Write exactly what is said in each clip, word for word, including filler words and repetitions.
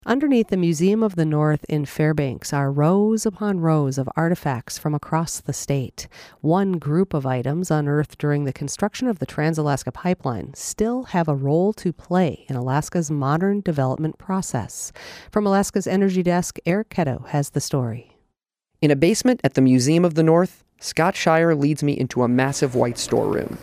Underneath the Museum of the North in Fairbanks are rows upon rows of artifacts from across the state. One group of items unearthed during the construction of the Trans-Alaska Pipeline still have a role to play in Alaska's modern development process. From Alaska's Energy Desk, Eric Ketto has the story. In a basement at the Museum of the North, Scott Shire leads me into a massive white storeroom.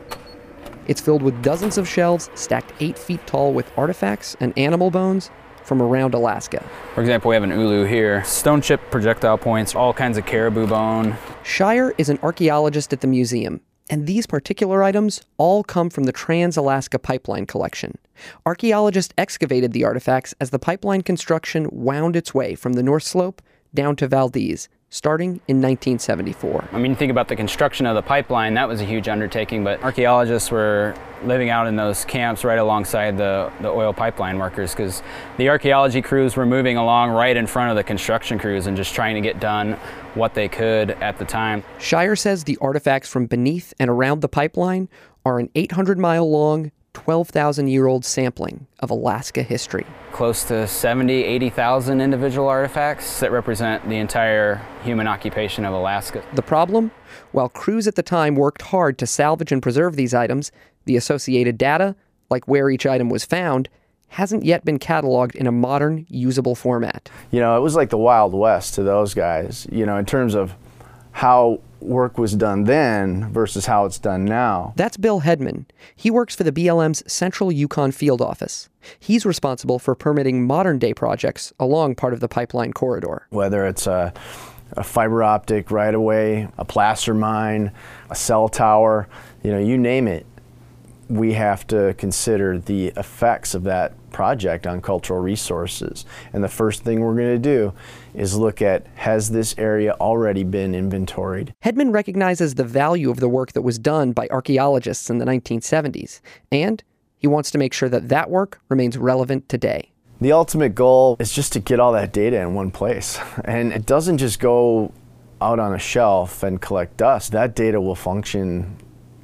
It's filled with dozens of shelves stacked eight feet tall with artifacts and animal bones from around Alaska. For example, we have an ulu here, stone chip projectile points, all kinds of caribou bone. Shire is an archaeologist at the museum, and these particular items all come from the Trans-Alaska Pipeline collection. Archaeologists excavated the artifacts as the pipeline construction wound its way from the North Slope down to Valdez, starting in nineteen seventy-four. I mean, think about the construction of the pipeline, that was a huge undertaking, but archaeologists were living out in those camps right alongside the, the oil pipeline workers, because the archaeology crews were moving along right in front of the construction crews and just trying to get done what they could at the time. Shire says the artifacts from beneath and around the pipeline are an eight hundred mile long, twelve thousand year old sampling of Alaska history. Close to seventy, eighty thousand individual artifacts that represent the entire human occupation of Alaska. The problem? While crews at the time worked hard to salvage and preserve these items, the associated data, like where each item was found, hasn't yet been cataloged in a modern, usable format. You know, it was like the Wild West to those guys, you know, in terms of how work was done then versus how it's done now. That's Bill Hedman. He works for the B L M's Central Yukon Field Office. He's responsible for permitting modern-day projects along part of the pipeline corridor. Whether it's a, a fiber optic right-of-way, a placer mine, a cell tower, you know, you name it, we have to consider the effects of that project on cultural resources. And the first thing we're going to do is look at, has this area already been inventoried? Hedman recognizes the value of the work that was done by archaeologists in the nineteen seventies, and he wants to make sure that that work remains relevant today. The ultimate goal is just to get all that data in one place. And it doesn't just go out on a shelf and collect dust. That data will function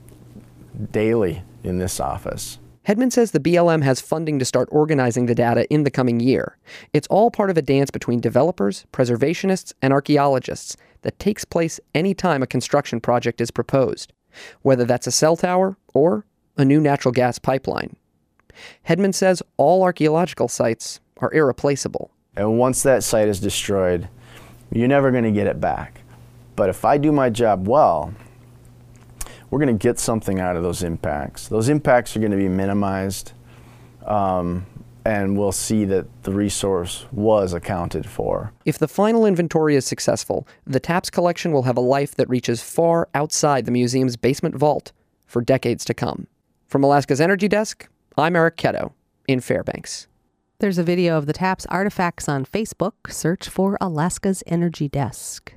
daily in this office. Hedman says the B L M has funding to start organizing the data in the coming year. It's all part of a dance between developers, preservationists, and archaeologists that takes place anytime a construction project is proposed, whether that's a cell tower or a new natural gas pipeline. Hedman says all archaeological sites are irreplaceable. And once that site is destroyed, you're never going to get it back. But if I do my job well, we're going to get something out of those impacts. Those impacts are going to be minimized, um, and we'll see that the resource was accounted for. If the final inventory is successful, the TAPS collection will have a life that reaches far outside the museum's basement vault for decades to come. From Alaska's Energy Desk, I'm Eric Ketto in Fairbanks. There's a video of the TAPS artifacts on Facebook. Search for Alaska's Energy Desk.